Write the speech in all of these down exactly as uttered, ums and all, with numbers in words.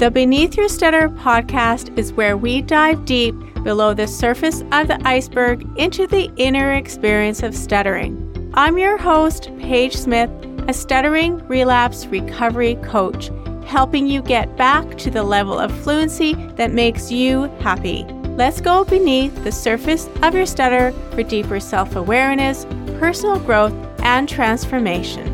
The Beneath Your Stutter podcast is where we dive deep below the surface of the iceberg into the inner experience of stuttering. I'm your host, Paige Smith, a stuttering relapse recovery coach, helping you get back to the level of fluency that makes you happy. Let's go beneath the surface of your stutter for deeper self-awareness, personal growth, and transformation.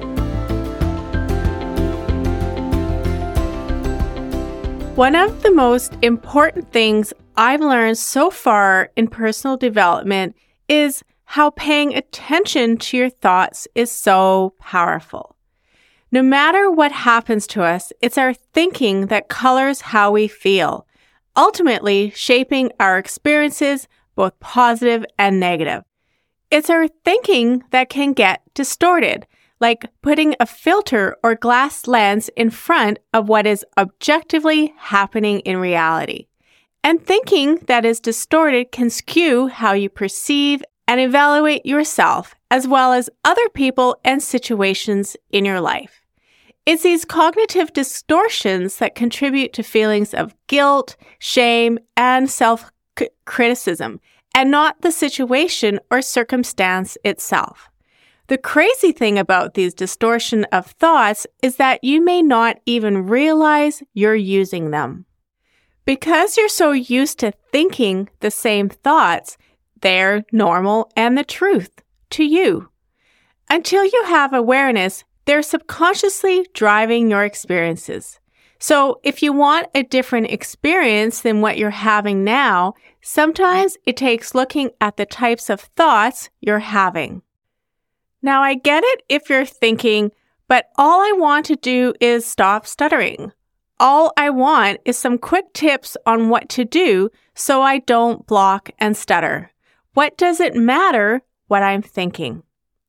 One of the most important things I've learned so far in personal development is how paying attention to your thoughts is so powerful. No matter what happens to us, it's our thinking that colors how we feel, ultimately shaping our experiences, both positive and negative. It's our thinking that can get distorted, like putting a filter or glass lens in front of what is objectively happening in reality. And thinking that is distorted can skew how you perceive and evaluate yourself, as well as other people and situations in your life. It's these cognitive distortions that contribute to feelings of guilt, shame, and self-criticism, and not the situation or circumstance itself. The crazy thing about these distortion of thoughts is that you may not even realize you're using them. Because you're so used to thinking the same thoughts, they're normal and the truth to you. Until you have awareness, they're subconsciously driving your experiences. So if you want a different experience than what you're having now, sometimes it takes looking at the types of thoughts you're having. Now, I get it if you're thinking, but all I want to do is stop stuttering. All I want is some quick tips on what to do so I don't block and stutter. What does it matter what I'm thinking?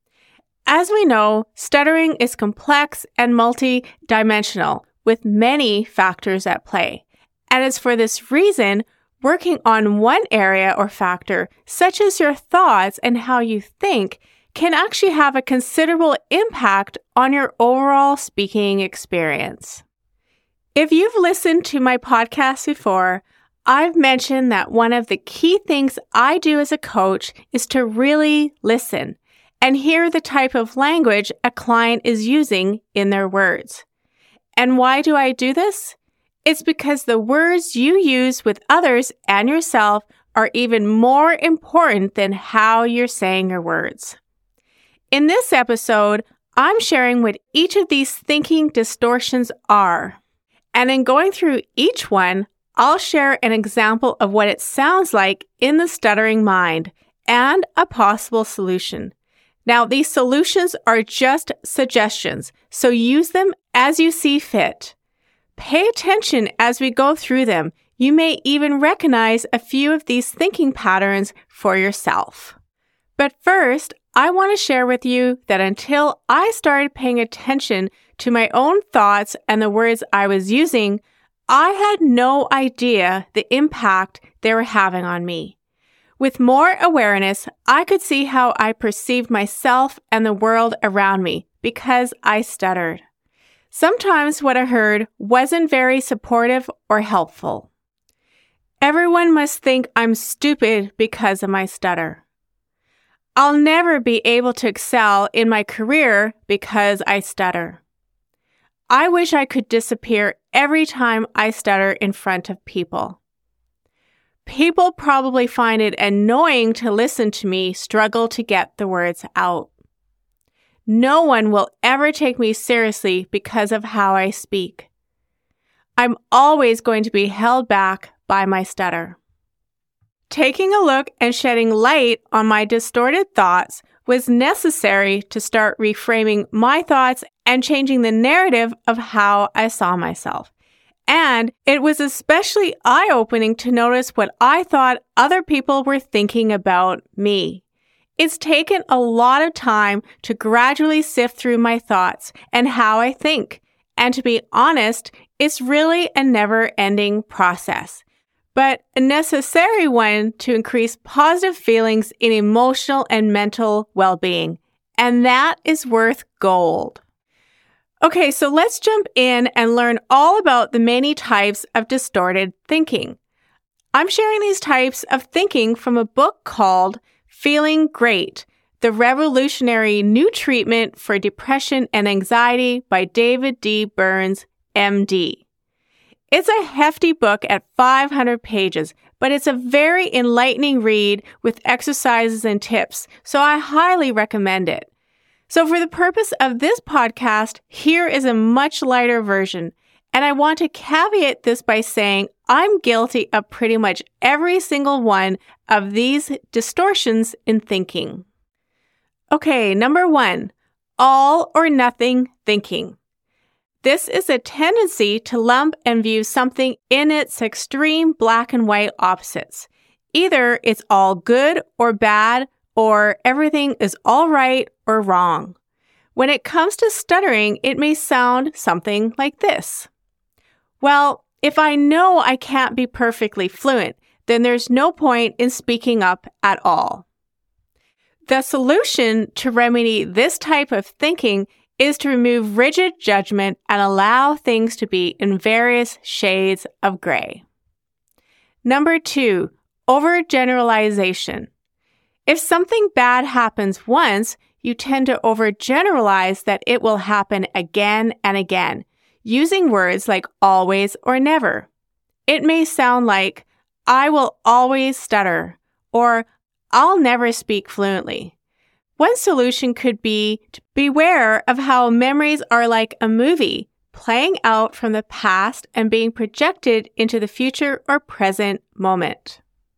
As we know, stuttering is complex and multi-dimensional with many factors at play. And it's for this reason, working on one area or factor, such as your thoughts and how you think, can actually have a considerable impact on your overall speaking experience. If you've listened to my podcast before, I've mentioned that one of the key things I do as a coach is to really listen and hear the type of language a client is using in their words. And why do I do this? It's because the words you use with others and yourself are even more important than how you're saying your words. In this episode, I'm sharing what each of these thinking distortions are. And in going through each one, I'll share an example of what it sounds like in the stuttering mind and a possible solution. Now, these solutions are just suggestions, so use them as you see fit. Pay attention as we go through them. You may even recognize a few of these thinking patterns for yourself. But first, I want to share with you that until I started paying attention to my own thoughts and the words I was using, I had no idea the impact they were having on me. With more awareness, I could see how I perceived myself and the world around me because I stuttered. Sometimes what I heard wasn't very supportive or helpful. Everyone must think I'm stupid because of my stutter. I'll never be able to excel in my career because I stutter. I wish I could disappear every time I stutter in front of people. People probably find it annoying to listen to me struggle to get the words out. No one will ever take me seriously because of how I speak. I'm always going to be held back by my stutter. Taking a look and shedding light on my distorted thoughts was necessary to start reframing my thoughts and changing the narrative of how I saw myself. And it was especially eye-opening to notice what I thought other people were thinking about me. It's taken a lot of time to gradually sift through my thoughts and how I think. And to be honest, it's really a never-ending process, but a necessary one to increase positive feelings in emotional and mental well-being. And that is worth gold. Okay, so let's jump in and learn all about the many types of distorted thinking. I'm sharing these types of thinking from a book called Feeling Great, The Revolutionary New Treatment for Depression and Anxiety by David D. Burns, M D. It's a hefty book at five hundred pages, but it's a very enlightening read with exercises and tips, so I highly recommend it. So for the purpose of this podcast, here is a much lighter version. And I want to caveat this by saying I'm guilty of pretty much every single one of these distortions in thinking. Okay, number one, all or nothing thinking. This is a tendency to lump and view something in its extreme black and white opposites. Either it's all good or bad, or everything is all right or wrong. When it comes to stuttering, it may sound something like this. Well, if I know I can't be perfectly fluent, then there's no point in speaking up at all. The solution to remedy this type of thinking is to remove rigid judgment and allow things to be in various shades of gray. Number two, overgeneralization. If something bad happens once, you tend to overgeneralize that it will happen again and again, using words like always or never. It may sound like, I will always stutter, or I'll never speak fluently. One solution could be to beware of how memories are like a movie, playing out from the past and being projected into the future or present moment.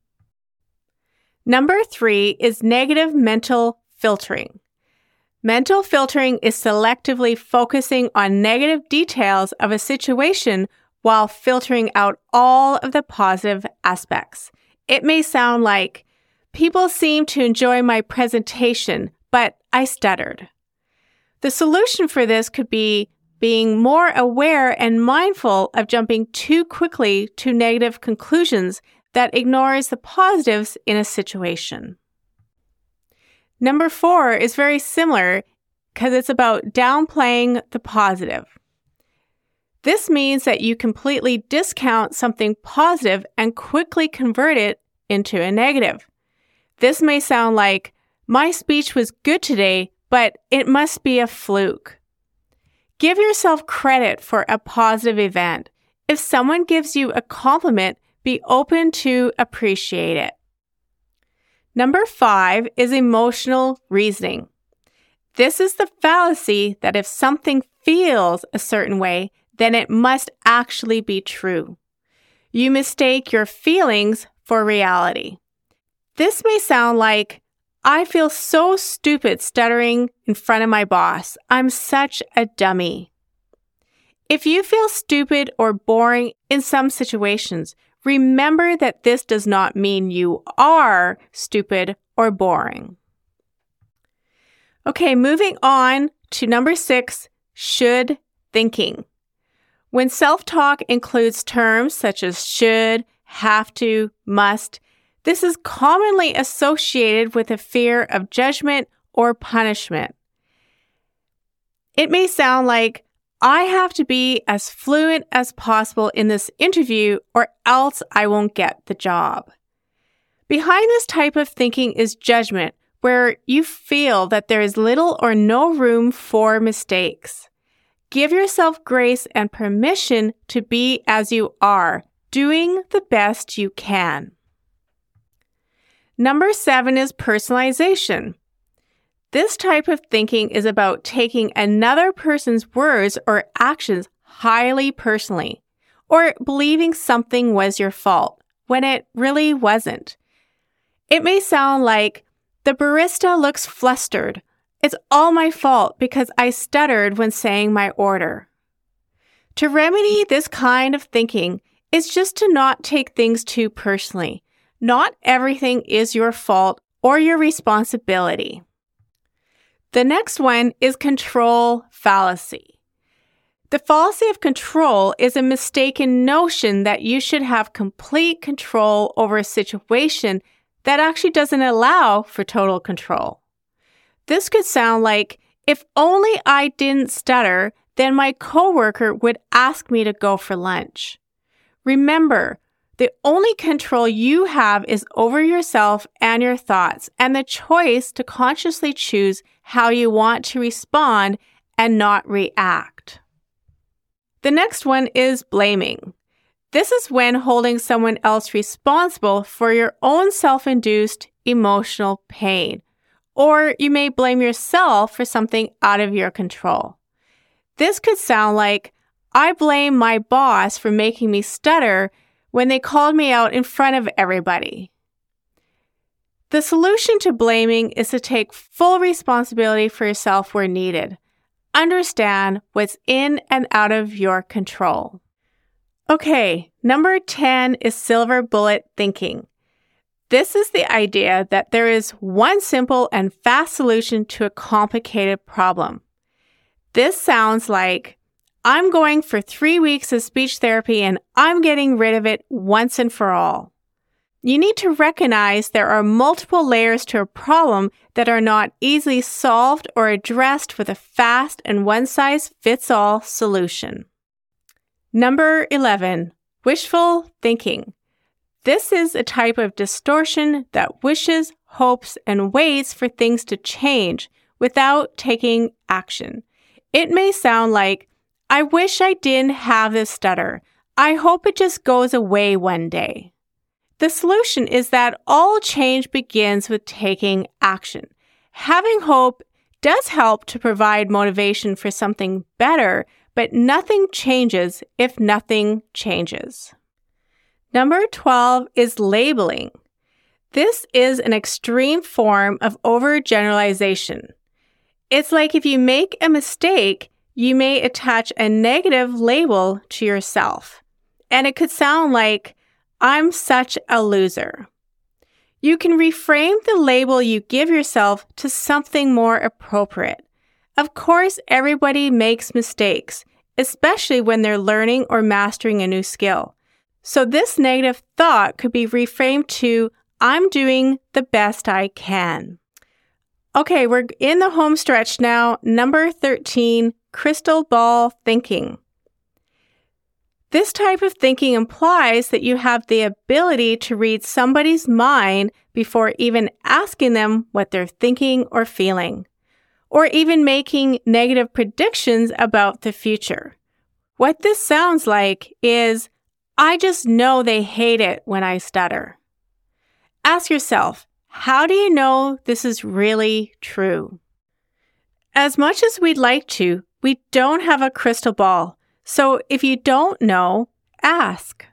Number three is negative mental filtering. Mental filtering is selectively focusing on negative details of a situation while filtering out all of the positive aspects. It may sound like, people seem to enjoy my presentation, but I stuttered. The solution for this could be being more aware and mindful of jumping too quickly to negative conclusions that ignores the positives in a situation. Number four is very similar because it's about downplaying the positive. This means that you completely discount something positive and quickly convert it into a negative. This may sound like, my speech was good today, but it must be a fluke. Give yourself credit for a positive event. If someone gives you a compliment, be open to appreciate it. Number five is emotional reasoning. This is the fallacy that if something feels a certain way, then it must actually be true. You mistake your feelings for reality. This may sound like, I feel so stupid stuttering in front of my boss. I'm such a dummy. If you feel stupid or boring in some situations, remember that this does not mean you are stupid or boring. Okay, moving on to number six, should thinking. When self-talk includes terms such as should, have to, must, this is commonly associated with a fear of judgment or punishment. It may sound like, I have to be as fluent as possible in this interview or else I won't get the job. Behind this type of thinking is judgment, where you feel that there is little or no room for mistakes. Give yourself grace and permission to be as you are, doing the best you can. Number seven is personalization. This type of thinking is about taking another person's words or actions highly personally, or believing something was your fault when it really wasn't. It may sound like, the barista looks flustered. It's all my fault because I stuttered when saying my order. To remedy this kind of thinking is just to not take things too personally. Not everything is your fault or your responsibility. The next one is control fallacy. The fallacy of control is a mistaken notion that you should have complete control over a situation that actually doesn't allow for total control. This could sound like, if only I didn't stutter, then my coworker would ask me to go for lunch. Remember, the only control you have is over yourself and your thoughts, and the choice to consciously choose how you want to respond and not react. The next one is blaming. This is when holding someone else responsible for your own self-induced emotional pain, or you may blame yourself for something out of your control. This could sound like, I blame my boss for making me stutter when they called me out in front of everybody. The solution to blaming is to take full responsibility for yourself where needed. Understand what's in and out of your control. Okay, number ten is silver bullet thinking. This is the idea that there is one simple and fast solution to a complicated problem. This sounds like, I'm going for three weeks of speech therapy and I'm getting rid of it once and for all. You need to recognize there are multiple layers to a problem that are not easily solved or addressed with a fast and one-size-fits-all solution. Number eleven, wishful thinking. This is a type of distortion that wishes, hopes, and waits for things to change without taking action. It may sound like, I wish I didn't have this stutter. I hope it just goes away one day. The solution is that all change begins with taking action. Having hope does help to provide motivation for something better, but nothing changes if nothing changes. Number twelve is labeling. This is an extreme form of overgeneralization. It's like if you make a mistake, you may attach a negative label to yourself. And it could sound like, I'm such a loser. You can reframe the label you give yourself to something more appropriate. Of course, everybody makes mistakes, especially when they're learning or mastering a new skill. So this negative thought could be reframed to, I'm doing the best I can. Okay, we're in the home stretch now. Number thirteen, crystal ball thinking. This type of thinking implies that you have the ability to read somebody's mind before even asking them what they're thinking or feeling, or even making negative predictions about the future. What this sounds like is, I just know they hate it when I stutter. Ask yourself, how do you know this is really true? As much as we'd like to, we don't have a crystal ball. So if you don't know, ask.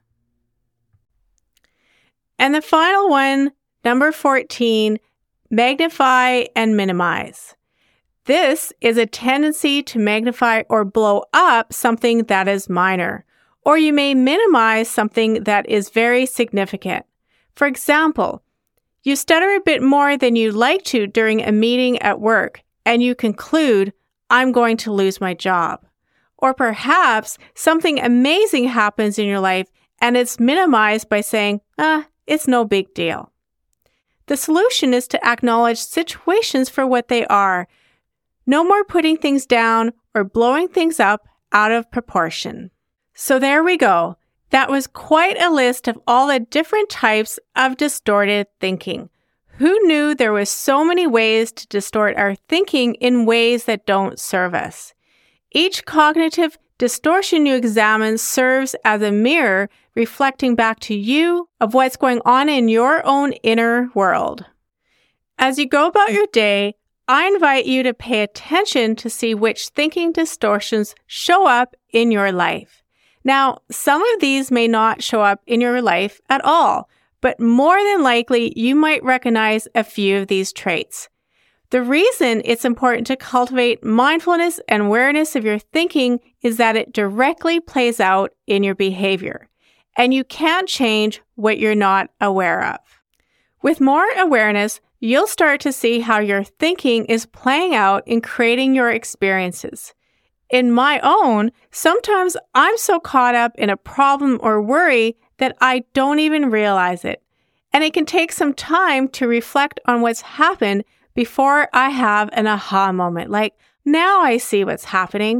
And the final one, number fourteen, magnify and minimize. This is a tendency to magnify or blow up something that is minor, or you may minimize something that is very significant. For example, you stutter a bit more than you'd like to during a meeting at work, and you conclude, I'm going to lose my job. Or perhaps something amazing happens in your life and it's minimized by saying, ah, it's no big deal. The solution is to acknowledge situations for what they are. No more putting things down or blowing things up out of proportion. So there we go. That was quite a list of all the different types of distorted thinking. Who knew there were so many ways to distort our thinking in ways that don't serve us? Each cognitive distortion you examine serves as a mirror reflecting back to you of what's going on in your own inner world. As you go about your day, I invite you to pay attention to see which thinking distortions show up in your life. Now, some of these may not show up in your life at all, but more than likely, you might recognize a few of these traits. The reason it's important to cultivate mindfulness and awareness of your thinking is that it directly plays out in your behavior, and you can't change what you're not aware of. With more awareness, you'll start to see how your thinking is playing out in creating your experiences. In my own, sometimes I'm so caught up in a problem or worry that I don't even realize it, and it can take some time to reflect on what's happened before I have an aha moment, like, now I see what's happening.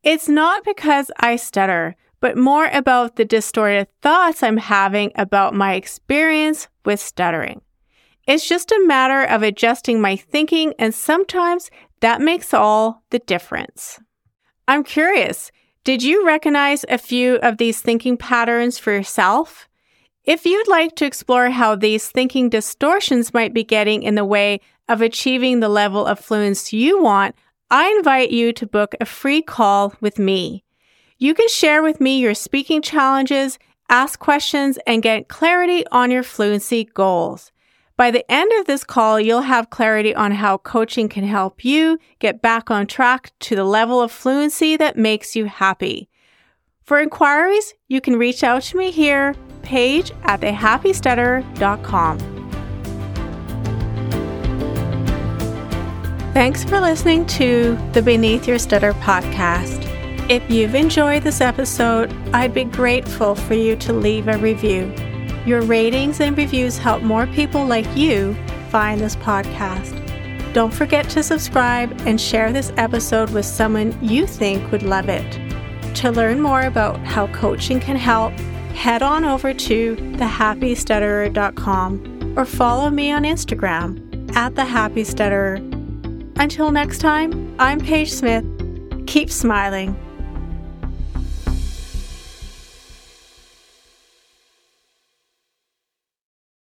It's not because I stutter, but more about the distorted thoughts I'm having about my experience with stuttering. It's just a matter of adjusting my thinking, and sometimes that makes all the difference. I'm curious, did you recognize a few of these thinking patterns for yourself? If you'd like to explore how these thinking distortions might be getting in the way of achieving the level of fluency you want, I invite you to book a free call with me. You can share with me your speaking challenges, ask questions, and get clarity on your fluency goals. By the end of this call, you'll have clarity on how coaching can help you get back on track to the level of fluency that makes you happy. For inquiries, you can reach out to me here, Paige at the happy stutterer dot com. Thanks for listening to the Beneath Your Stutter podcast. If you've enjoyed this episode, I'd be grateful for you to leave a review. Your ratings and reviews help more people like you find this podcast. Don't forget to subscribe and share this episode with someone you think would love it. To learn more about how coaching can help, head on over to the happy stutterer dot com or follow me on Instagram at the happy stutterer. Until next time, I'm Paige Smith. Keep smiling.